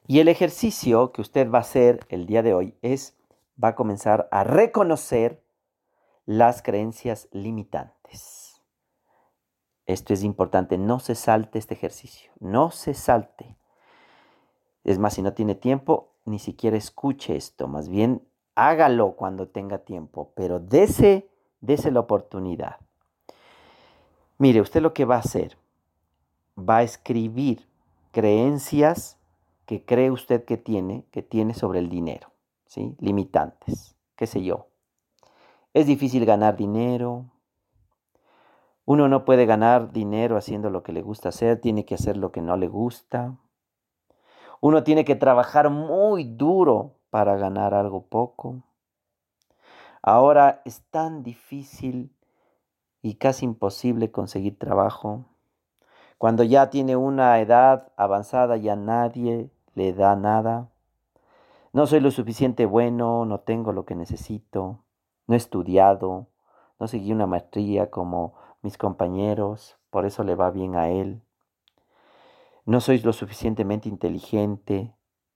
Y el ejercicio que usted va a hacer el día de hoy va a comenzar a reconocer las creencias limitantes. Esto es importante, no se salte este ejercicio, no se salte. Es más, si no tiene tiempo, ni siquiera escuche esto, más bien hágalo cuando tenga tiempo, pero dese la oportunidad. Mire, usted lo que va a hacer, va a escribir creencias que cree usted que tiene sobre el dinero, ¿sí? Limitantes, qué sé yo. Es difícil ganar dinero. Uno no puede ganar dinero haciendo lo que le gusta hacer, tiene que hacer lo que no le gusta. Uno tiene que trabajar muy duro para ganar algo poco. Ahora es tan difícil y casi imposible conseguir trabajo. Cuando ya tiene una edad avanzada, ya nadie le da nada. No soy lo suficiente bueno, no tengo lo que necesito, no he estudiado, no seguí una maestría como mis compañeros, por eso le va bien a él. No soy lo suficientemente inteligente,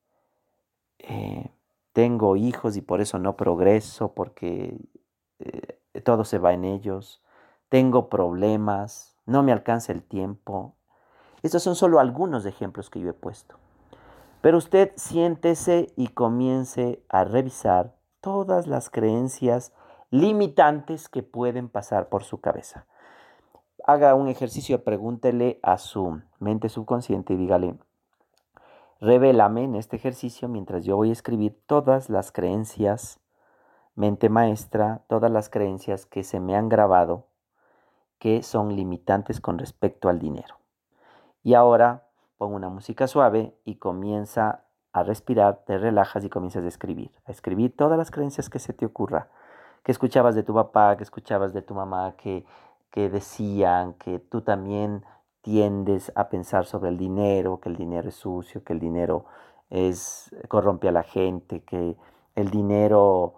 eh, tengo hijos y por eso no progreso, porque todo se va en ellos. Tengo problemas, no me alcanza el tiempo. Estos son solo algunos ejemplos que yo he puesto. Pero usted siéntese y comience a revisar todas las creencias limitantes que pueden pasar por su cabeza. Haga un ejercicio, pregúntele a su mente subconsciente y dígale, revélame en este ejercicio mientras yo voy a escribir todas las creencias, mente maestra, todas las creencias que se me han grabado que son limitantes con respecto al dinero. Y ahora pon una música suave y comienza a respirar, te relajas y comienzas a escribir todas las creencias que se te ocurra, que escuchabas de tu papá, que escuchabas de tu mamá, que decían que tú también tiendes a pensar sobre el dinero, que el dinero es sucio, que el dinero corrompe a la gente, que el dinero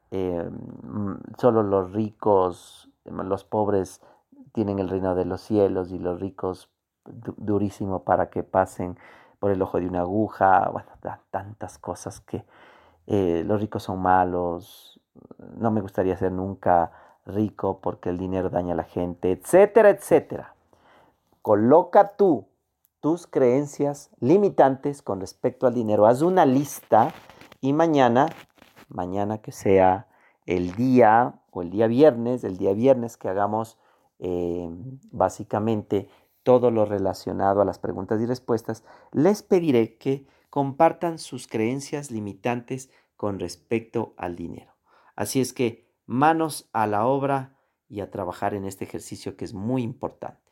solo los ricos, los pobres tienen el reino de los cielos y los ricos durísimo para que pasen por el ojo de una aguja, bueno, tantas cosas que los ricos son malos, no me gustaría ser nunca rico porque el dinero daña a la gente, etcétera, etcétera. Coloca tú tus creencias limitantes con respecto al dinero, haz una lista y mañana que sea el día o el día viernes que hagamos eh, básicamente todo lo relacionado a las preguntas y respuestas, les pediré que compartan sus creencias limitantes con respecto al dinero. Así es que manos a la obra y a trabajar en este ejercicio que es muy importante.